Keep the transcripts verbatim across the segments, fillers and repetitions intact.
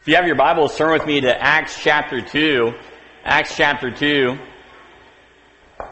If you have your Bibles, turn with me to Acts chapter two. Acts chapter two. I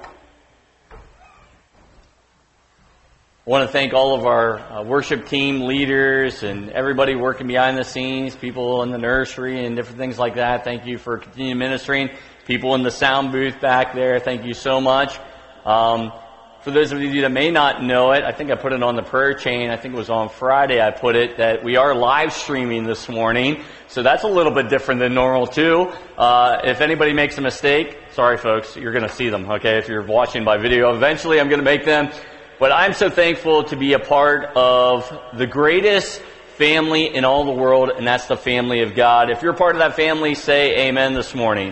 want to thank all of our uh, worship team leaders and everybody working behind the scenes, people in the nursery and different things like that. Thank you for continuing ministering. People in the sound booth back there, thank you so much. Um, for those of you that may not know it, I think I put it on the prayer chain. I think it was on Friday I put it, that we are live streaming this morning. So that's a little bit different than normal too. Uh, if anybody makes a mistake, sorry folks, you're going to see them, okay? If you're watching by video, eventually I'm going to make them. But I'm so thankful to be a part of the greatest family in all the world, and that's the family of God. If you're part of that family, say amen this morning.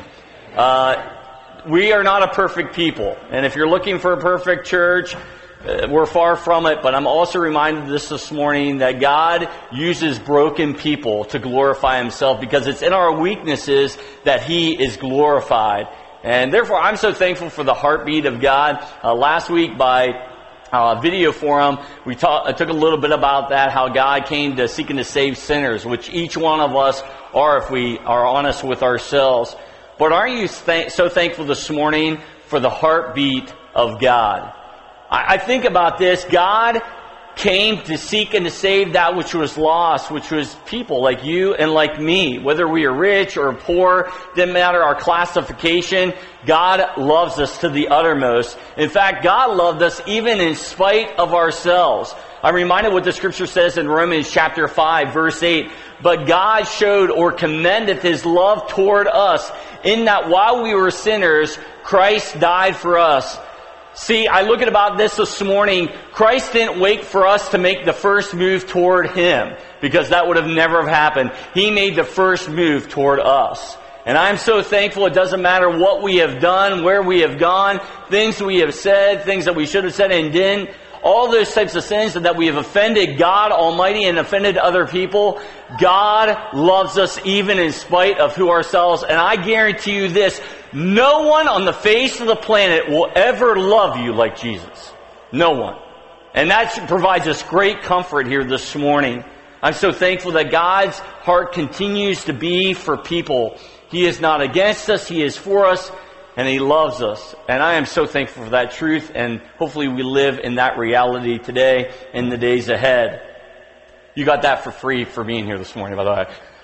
Uh, we are not a perfect people. And if you're looking for a perfect church, uh, we're far from it. But I'm also reminded of this this morning that God uses broken people to glorify Himself, because it's in our weaknesses that He is glorified. And therefore, I'm so thankful for the heartbeat of God. Uh, last week by Uh, video forum, we talk, uh, took a little bit about that, how God came to seek and to save sinners, which each one of us are if we are honest with ourselves. But aren't you th- so thankful this morning for the heartbeat of God? I, I think about this. God came to seek and to save that which was lost, which was people like you and like me. Whether we are rich or poor, didn't matter our classification, God loves us to the uttermost. In fact, God loved us even in spite of ourselves. I'm reminded what the scripture says in Romans chapter five, verse eight. But God showed or commendeth His love toward us, in that while we were sinners, Christ died for us. See, I look at about this this morning. Christ didn't wait for us to make the first move toward Him, because that would have never have happened. He made the first move toward us. And I'm so thankful. It doesn't matter what we have done, where we have gone, things we have said, things that we should have said and didn't. All those types of sins that we have offended God Almighty and offended other people. God loves us even in spite of who ourselves. And I guarantee you this, no one on the face of the planet will ever love you like Jesus. No one. And that provides us great comfort here this morning. I'm so thankful that God's heart continues to be for people. He is not against us, He is for us, and He loves us. And I am so thankful for that truth, and hopefully we live in that reality today and the days ahead. You got that for free for being here this morning, by the way.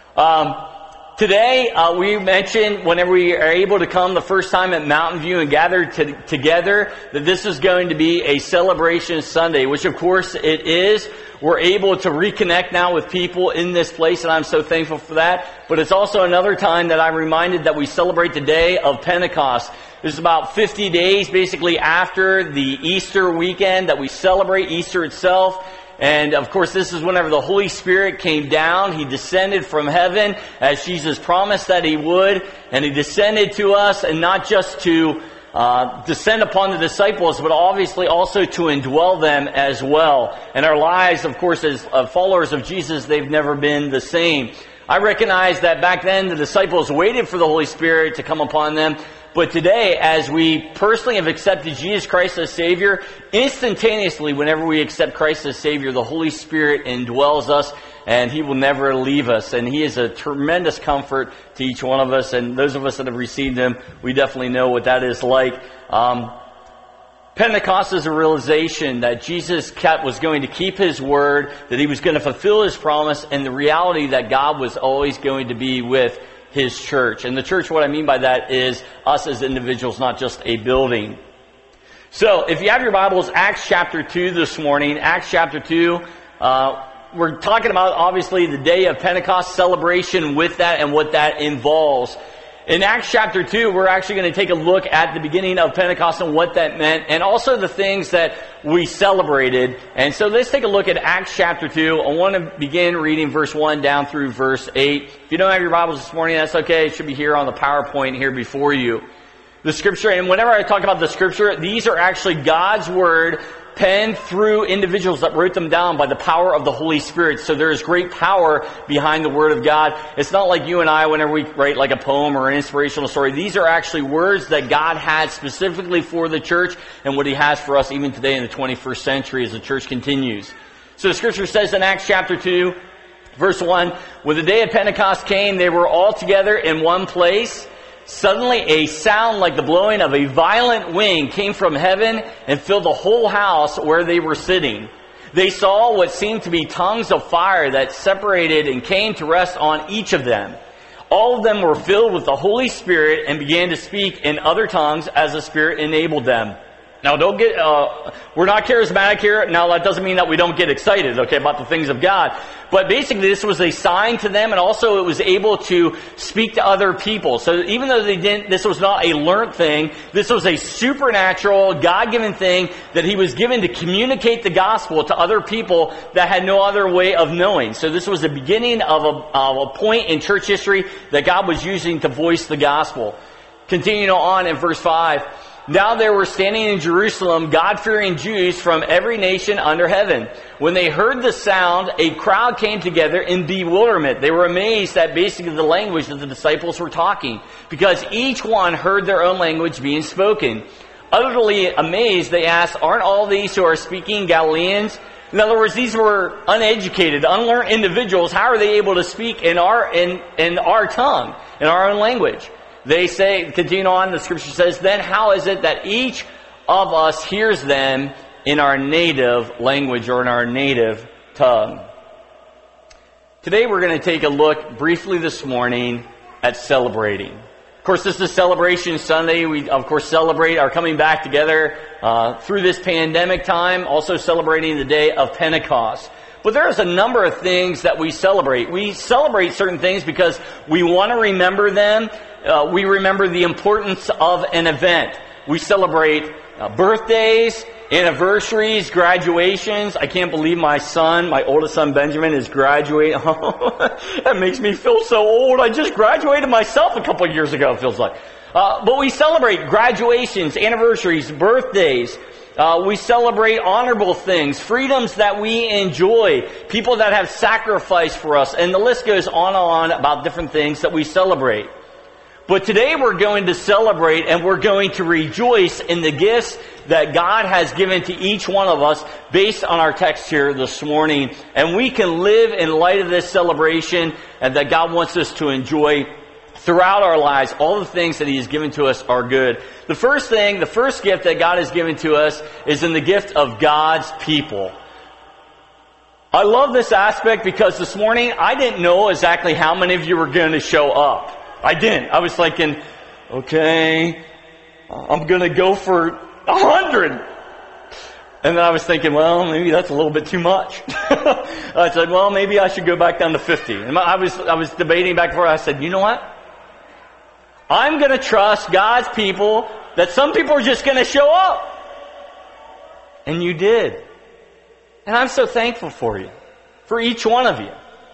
Um, today, uh, we mentioned whenever we are able to come the first time at Mountain View and gather to, together, that this is going to be a celebration Sunday, which of course it is. We're able to reconnect now with people in this place, and I'm so thankful for that. But it's also another time that I'm reminded that we celebrate the day of Pentecost. It's about fifty days basically after the Easter weekend that we celebrate Easter itself. And of course, this is whenever the Holy Spirit came down. He descended from heaven as Jesus promised that He would. And He descended to us, and not just to Uh, descend upon the disciples, but obviously also to indwell them as well. And our lives, of course, as uh, followers of Jesus, they've never been the same. I recognize that back then the disciples waited for the Holy Spirit to come upon them. But today, as we personally have accepted Jesus Christ as Savior, instantaneously, whenever we accept Christ as Savior, the Holy Spirit indwells us, and He will never leave us. And He is a tremendous comfort to each one of us. And those of us that have received Him, we definitely know what that is like. Um, Pentecost is a realization that Jesus kept, was going to keep His word, that He was going to fulfill His promise, and the reality that God was always going to be with His church. And the church, what I mean by that is us as individuals, not just a building. So, if you have your Bibles, Acts chapter two this morning, Acts chapter two, uh, we're talking about obviously the day of Pentecost, celebration with that and what that involves. In Acts chapter two, we're actually going to take a look at the beginning of Pentecost and what that meant, and also the things that we celebrated. And so let's take a look at Acts chapter two. I want to begin reading verse one down through verse eight. If you don't have your Bibles this morning, that's okay. It should be here on the PowerPoint here before you. The scripture, and whenever I talk about the scripture, these are actually God's word penned through individuals that wrote them down by the power of the Holy Spirit. So there is great power behind the Word of God. It's not like you and I whenever we write like a poem or an inspirational story. These are actually words that God had specifically for the church, and what He has for us even today in the twenty-first century as the church continues. So the scripture says in Acts chapter two, Verse one, when the day of Pentecost came, they were all together in one place. Suddenly a sound like the blowing of a violent wind came from heaven and filled the whole house where they were sitting. They saw what seemed to be tongues of fire that separated and came to rest on each of them. All of them were filled with the Holy Spirit and began to speak in other tongues as the Spirit enabled them. Now, don't get, uh, we're not charismatic here. Now, that doesn't mean that we don't get excited, okay, about the things of God. But basically, this was a sign to them, and also it was able to speak to other people. So even though they didn't, this was not a learned thing, this was a supernatural, God-given thing that he was given to communicate the gospel to other people that had no other way of knowing. So this was the beginning of a, of a point in church history that God was using to voice the gospel. Continuing on in verse five. Now there were standing in Jerusalem God-fearing Jews from every nation under heaven. When they heard the sound, a crowd came together in bewilderment. They were amazed at basically the language that the disciples were talking, because each one heard their own language being spoken. Utterly amazed, they asked, aren't all these who are speaking Galileans? In other words, these were uneducated, unlearned individuals. How are they able to speak in our, in, in our tongue, in our own language? They say, continue on, the scripture says, then how is it that each of us hears them in our native language or in our native tongue? Today we're going to take a look briefly this morning at celebrating. Of course, this is Celebration Sunday. We, of course, celebrate our coming back together uh, through this pandemic time, also celebrating the day of Pentecost. But there's a number of things that we celebrate. We celebrate certain things because we want to remember them. Uh, we remember the importance of an event. We celebrate uh, birthdays, anniversaries, graduations. I can't believe my son, my oldest son Benjamin, is graduating. That makes me feel so old. I just graduated myself a couple of years ago, it feels like. Uh, but we celebrate graduations, anniversaries, birthdays. Uh, we celebrate honorable things, freedoms that we enjoy, people that have sacrificed for us, and the list goes on and on about different things that we celebrate. But today we're going to celebrate and we're going to rejoice in the gifts that God has given to each one of us based on our text here this morning. And we can live in light of this celebration and that God wants us to enjoy throughout our lives. All the things that He has given to us are good. The first thing, the first gift that God has given to us is in the gift of God's people. I love this aspect because this morning I didn't know exactly how many of you were going to show up. I didn't. I was thinking, okay, I'm going to go for a hundred. And then I was thinking, well, maybe that's a little bit too much. I said, well, maybe I should go back down to fifty. And I was, I was debating back and forth. I said, you know what? I'm going to trust God's people that some people are just going to show up. And you did. And I'm so thankful for you, for each one of you.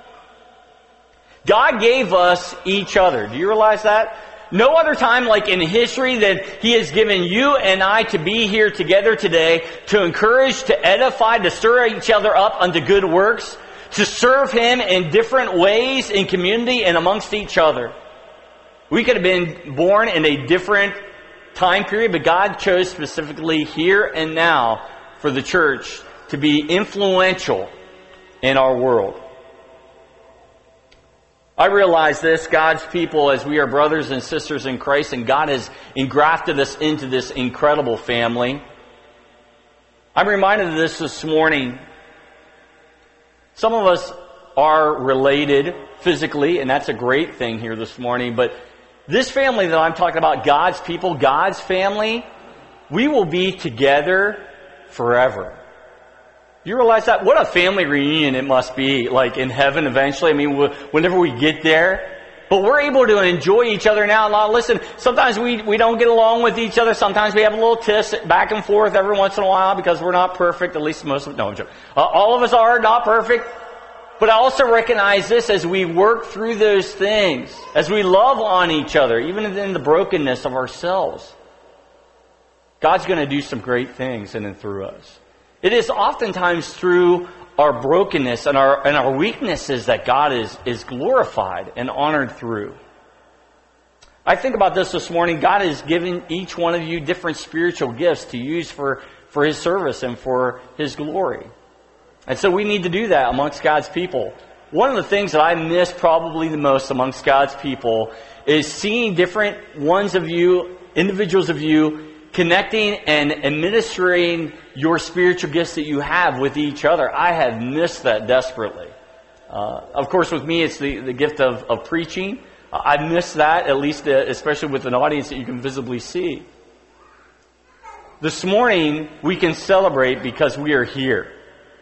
God gave us each other. Do you realize that? No other time like in history that He has given you and I to be here together today to encourage, to edify, to stir each other up unto good works, to serve Him in different ways in community and amongst each other. We could have been born in a different time period, but God chose specifically here and now for the church to be influential in our world. I realize this, God's people, as we are brothers and sisters in Christ, and God has engrafted us into this incredible family. I'm reminded of this this morning. Some of us are related physically, and that's a great thing here this morning, but this family that I'm talking about, God's people, God's family, we will be together forever. You realize that? What a family reunion it must be, like in heaven eventually. I mean, whenever we get there. But we're able to enjoy each other now. Now, listen, sometimes we, we don't get along with each other. Sometimes we have a little tiff back and forth every once in a while because we're not perfect. At least most of no, I'm joking. Uh, all of us are not perfect. But I also recognize this as we work through those things, as we love on each other, even in the brokenness of ourselves. God's going to do some great things in and through us. It is oftentimes through our brokenness and our and our weaknesses that God is, is glorified and honored through. I think about this this morning. God has given each one of you different spiritual gifts to use for, for His service and for His glory. And so we need to do that amongst God's people. one of the things that I miss probably the most amongst God's people is seeing different ones of you, individuals of you, connecting and administering your spiritual gifts that you have with each other. I have missed that desperately. Uh, of course, with me, it's the, the gift of, of preaching. Uh, I miss that, at least uh, especially with an audience that you can visibly see. This morning, we can celebrate because we are here.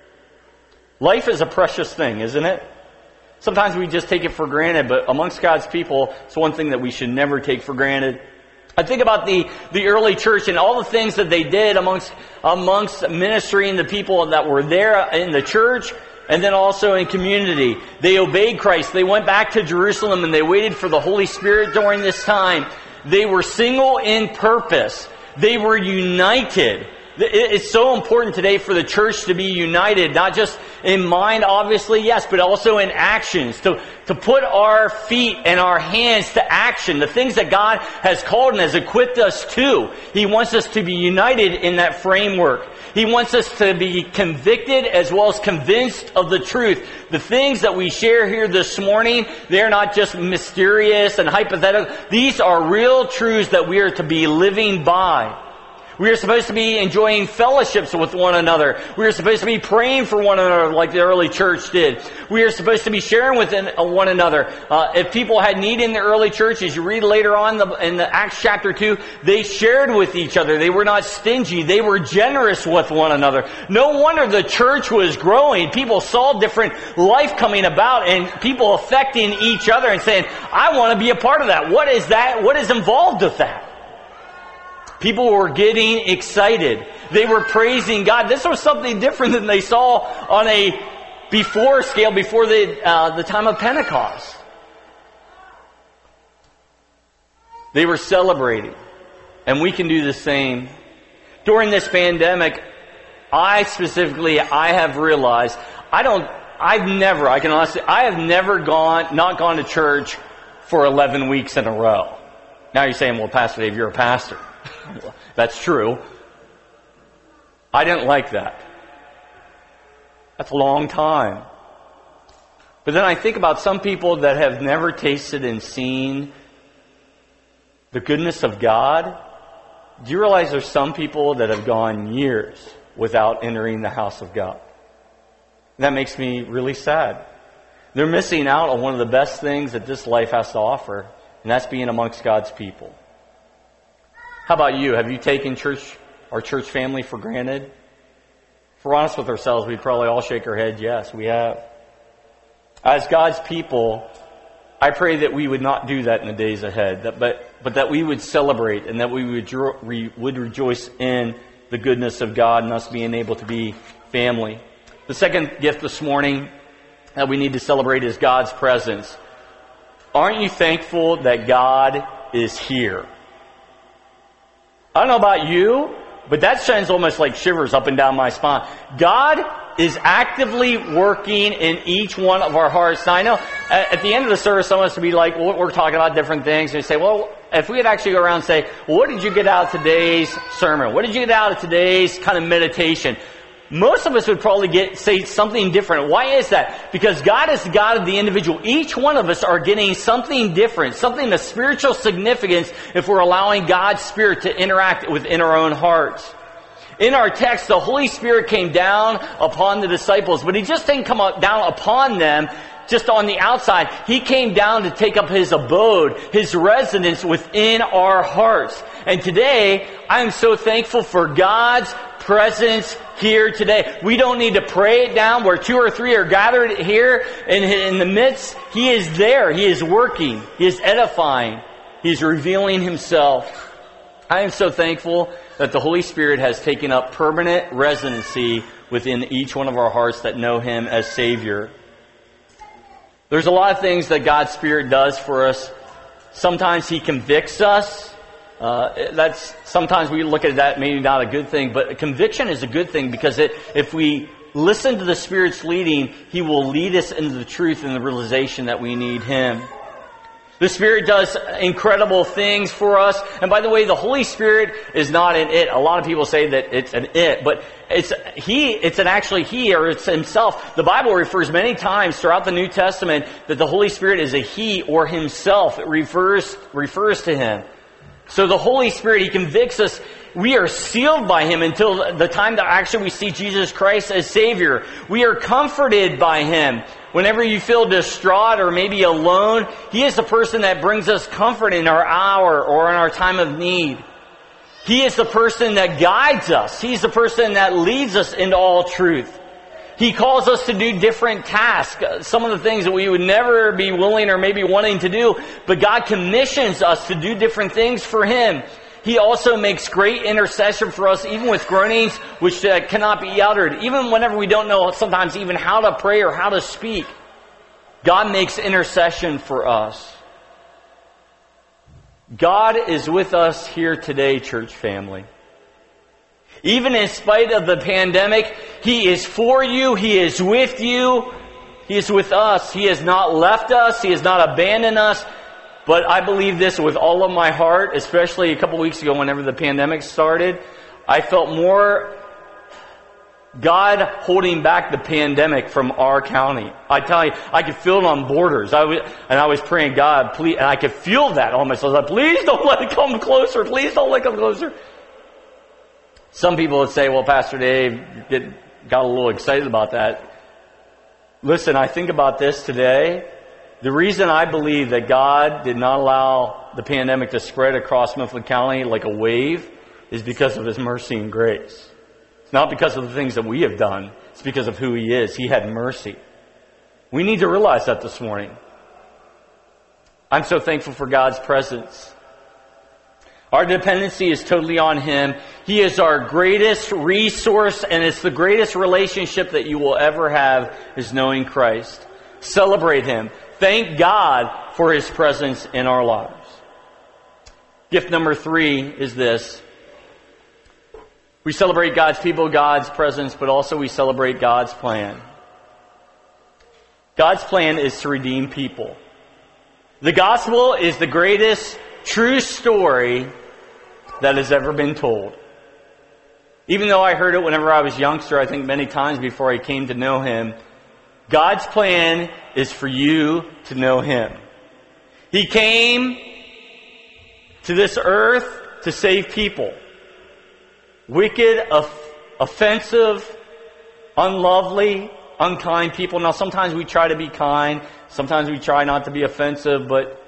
Life is a precious thing, isn't it? Sometimes we just take it for granted, but amongst God's people, it's one thing that we should never take for granted. I think about the, the early church and all the things that they did amongst, amongst ministering the people that were there in the church and then also in community. They obeyed Christ. They went back to Jerusalem and they waited for the Holy Spirit during this time. They were single in purpose. They were united. It's so important today for the church to be united, not just in mind, obviously, yes, but also in actions, to, to put our feet and our hands to action, the things that God has called and has equipped us to. He wants us to be united in that framework. He wants us to be convicted as well as convinced of the truth. The things that we share here this morning, they're not just mysterious and hypothetical. These are real truths that we are to be living by. We are supposed to be enjoying fellowships with one another. We are supposed to be praying for one another like the early church did. We are supposed to be sharing with one another. Uh, if people had need in the early church, as you read later on in the, in the Acts chapter two, they shared with each other. They were not stingy. They were generous with one another. No wonder the church was growing. People saw different life coming about and people affecting each other and saying, I want to be a part of that. What is that? What is involved with that? People were getting excited. They were praising God. This was something different than they saw on a before scale, before the, uh, the time of Pentecost. They were celebrating. And we can do the same. During this pandemic, I specifically, I have realized, I don't, I've never, I can honestly, I have never gone, not gone to church for eleven weeks in a row. Now you're saying, well, Pastor Dave, you're a pastor. That's true. I didn't like that. That's a long time. But then I think about some people that have never tasted and seen the goodness of God. Do you realize there's some people that have gone years without entering the house of God? That makes me really sad. They're missing out on one of the best things that this life has to offer, and that's being amongst God's people. How about you? Have you taken church, our church family for granted? If we're honest with ourselves, we'd probably all shake our head, yes, we have. As God's people, I pray that we would not do that in the days ahead, that, but, but that we would celebrate and that we would, we would rejoice in the goodness of God and us being able to be family. The second gift this morning that we need to celebrate is God's presence. Aren't you thankful that God is here? I don't know about you, but that sends almost like shivers up and down my spine. God is actively working in each one of our hearts. Now, I know at the end of the service, some of us would be like, well, we're talking about different things. And you say, well, if we could actually go around and say, well, what did you get out of today's sermon? What did you get out of today's kind of meditation? Most of us would probably get say something different. Why is that? Because God is the God of the individual. Each one of us are getting something different, something of spiritual significance if we're allowing God's Spirit to interact within our own hearts. In our text, the Holy Spirit came down upon the disciples, but He just didn't come down upon them just on the outside. He came down to take up His abode, His residence within our hearts. And today, I am so thankful for God's presence here today. We don't need to pray it down. Where two or three are gathered here in, in the midst, He is there. He is working. He is edifying. He is revealing Himself. I am so thankful that the Holy Spirit has taken up permanent residency within each one of our hearts that know Him as Savior. There's a lot of things that God's Spirit does for us. Sometimes He convicts us. Uh, that's sometimes we look at that maybe not a good thing, but conviction is a good thing because it, if we listen to the Spirit's leading, He will lead us into the truth and the realization that we need Him. The Spirit does incredible things for us. And by the way, the Holy Spirit is not an it. A lot of people say that it's an it, but it's He, it's an actually He, or it's Himself. The Bible refers many times throughout the New Testament that the Holy Spirit is a He or Himself. It refers, refers to Him. So the Holy Spirit, He convicts us. We are sealed by Him until the time that actually we see Jesus Christ as Savior. We are comforted by Him. Whenever you feel distraught or maybe alone, He is the person that brings us comfort in our hour or in our time of need. He is the person that guides us. He's the person that leads us into all truth. He calls us to do different tasks, some of the things that we would never be willing or maybe wanting to do, but God commissions us to do different things for Him. He also makes great intercession for us, even with groanings which uh, cannot be uttered. Even whenever we don't know sometimes even how to pray or how to speak, God makes intercession for us. God is with us here today, church family. Even in spite of the pandemic, He is for you. He is with you. He is with us. He has not left us. He has not abandoned us. But I believe this with all of my heart, especially a couple weeks ago whenever the pandemic started. I felt more God holding back the pandemic from our county. I tell you, I could feel it on borders. I was, and I was praying, God, please, and I could feel that on myself. I was like, please don't let it come closer. Please don't let it come closer. Some people would say, well, Pastor Dave, get, got a little excited about that. Listen, I think about this today. The reason I believe that God did not allow the pandemic to spread across Mifflin County like a wave is because of His mercy and grace. It's not because of the things that we have done. It's because of who He is. He had mercy. We need to realize that this morning. I'm so thankful for God's presence. Our dependency is totally on Him. He is our greatest resource, and it's the greatest relationship that you will ever have is knowing Christ. Celebrate Him. Thank God for His presence in our lives. Gift number three is this. We celebrate God's people, God's presence, but also we celebrate God's plan. God's plan is to redeem people. The gospel is the greatest true story that has ever been told. Even though I heard it whenever I was a youngster, I think many times before I came to know Him, God's plan is for you to know Him. He came to this earth to save people. Wicked, off- offensive, unlovely, unkind people. Now, sometimes we try to be kind. Sometimes we try not to be offensive. But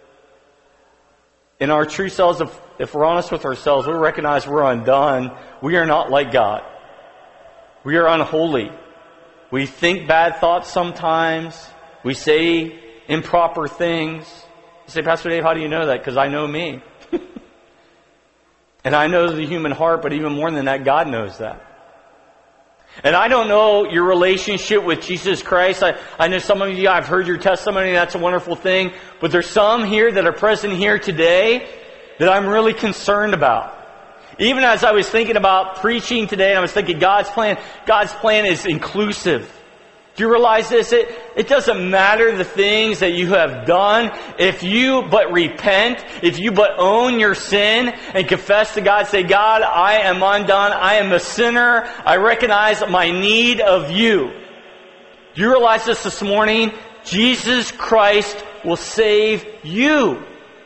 in our true selves, if, if we're honest with ourselves, we recognize we're undone. We are not like God. We are unholy. We think bad thoughts sometimes. We say improper things. You say, Pastor Dave, how do you know that? Because I know me. And I know the human heart, but even more than that, God knows that. And I don't know your relationship with Jesus Christ. I, I know some of you, I've heard your testimony, that's a wonderful thing. But there's some here that are present here today that I'm really concerned about. Even as I was thinking about preaching today, and I was thinking God's plan, God's plan is inclusive. Do you realize this? It, it doesn't matter the things that you have done. If you but repent, if you but own your sin and confess to God, say, God, I am undone. I am a sinner. I recognize my need of you. Do you realize this this morning? Jesus Christ will save you.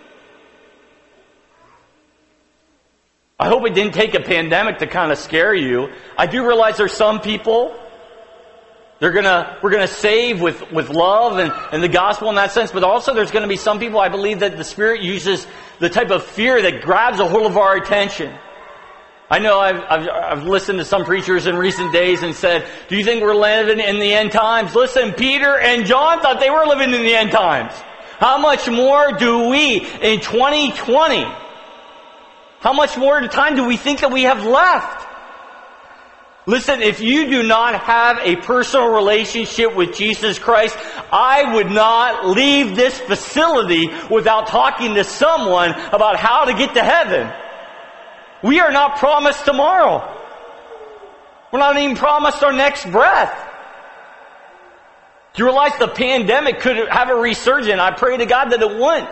I hope it didn't take a pandemic to kind of scare you. I do realize there's some people they're gonna we're gonna save with, with love and, and the gospel in that sense, but also there's gonna be some people I believe that the Spirit uses the type of fear that grabs a hold of our attention. I know I've, I've I've listened to some preachers in recent days and said, do you think we're living in the end times? Listen, Peter and John thought they were living in the end times. How much more do we in twenty twenty? How much more time do we think that we have left? Listen, if you do not have a personal relationship with Jesus Christ, I would not leave this facility without talking to someone about how to get to heaven. We are not promised tomorrow. We're not even promised our next breath. Do you realize the pandemic could have a resurgence? I pray to God that it wouldn't.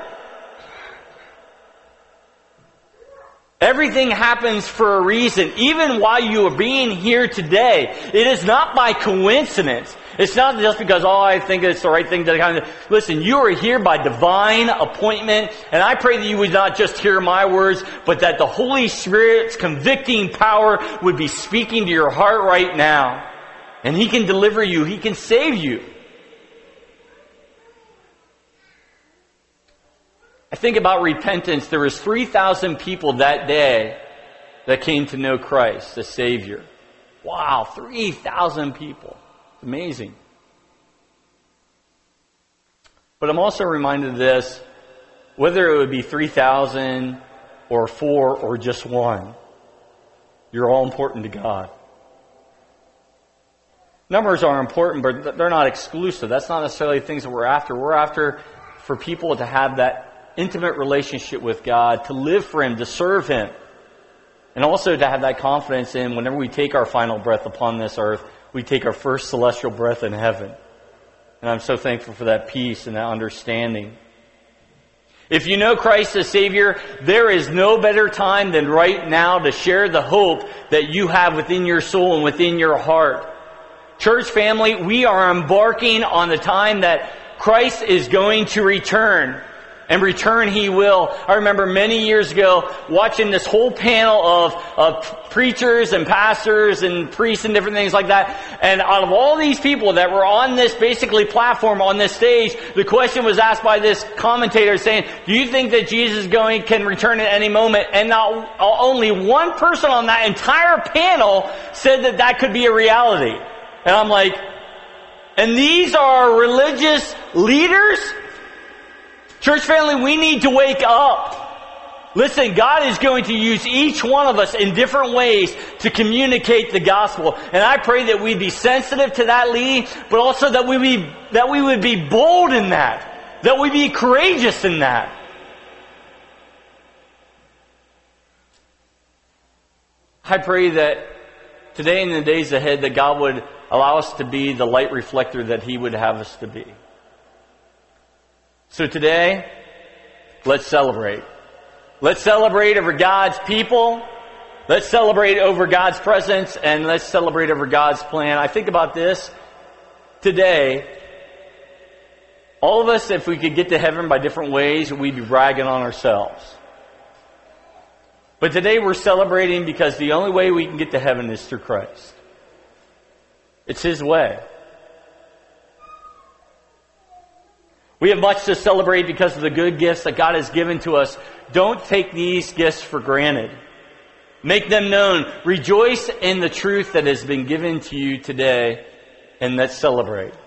Everything happens for a reason. Even while you are being here today, it is not by coincidence. It's not just because, oh, I think it's the right thing to kind of... Listen, you are here by divine appointment, and I pray that you would not just hear my words, but that the Holy Spirit's convicting power would be speaking to your heart right now. And He can deliver you. He can save you. I think about repentance. There was three thousand people that day that came to know Christ, the Savior. Wow, three thousand people. Amazing. But I'm also reminded of this, whether it would be three thousand or four or just one, you're all important to God. Numbers are important, but they're not exclusive. That's not necessarily things that we're after. We're after for people to have that intimate relationship with God, to live for Him, to serve Him, and also to have that confidence in whenever we take our final breath upon this earth, we take our first celestial breath in heaven. And I'm so thankful for that peace and that understanding. If you know Christ as Savior, there is no better time than right now to share the hope that you have within your soul and within your heart. Church family, we are embarking on the time that Christ is going to return. And return He will. I remember many years ago watching this whole panel of, of preachers and pastors and priests and different things like that. And out of all these people that were on this basically platform, on this stage, the question was asked by this commentator saying, do you think that Jesus is going, can return at any moment? And not only one person on that entire panel said that that could be a reality. And I'm like, and these are religious leaders? Church family, we need to wake up. Listen, God is going to use each one of us in different ways to communicate the gospel. And I pray that we'd be sensitive to that leading, but also that we be, that we would be bold in that. That we be courageous in that. I pray that today and the days ahead that God would allow us to be the light reflector that He would have us to be. So today, let's celebrate. Let's celebrate over God's people. Let's celebrate over God's presence. And let's celebrate over God's plan. I think about this. Today, all of us, if we could get to heaven by different ways, we'd be bragging on ourselves. But today we're celebrating because the only way we can get to heaven is through Christ. It's His way. We have much to celebrate because of the good gifts that God has given to us. Don't take these gifts for granted. Make them known. Rejoice in the truth that has been given to you today, and let's celebrate.